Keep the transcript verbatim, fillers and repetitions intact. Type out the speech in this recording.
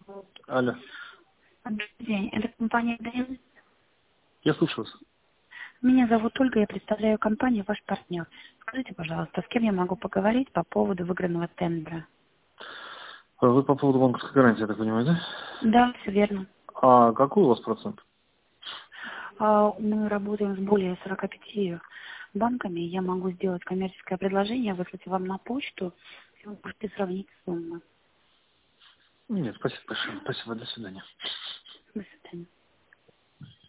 Алло. Добрый день, это компания ДН. Я слушаю вас. Меня зовут Ольга, я представляю компанию «Ваш партнер». Скажите, пожалуйста, с кем я могу поговорить по поводу выигранного тендера? Вы по поводу банковской гарантии, я так понимаю, да? Да, все верно. А какой у вас процент? А, Мы работаем с более сорока пятью банками. Я могу сделать коммерческое предложение, выслать вам на почту, и вы можете сравнить суммы. Нет, спасибо большое. Спасибо, до свидания. До свидания.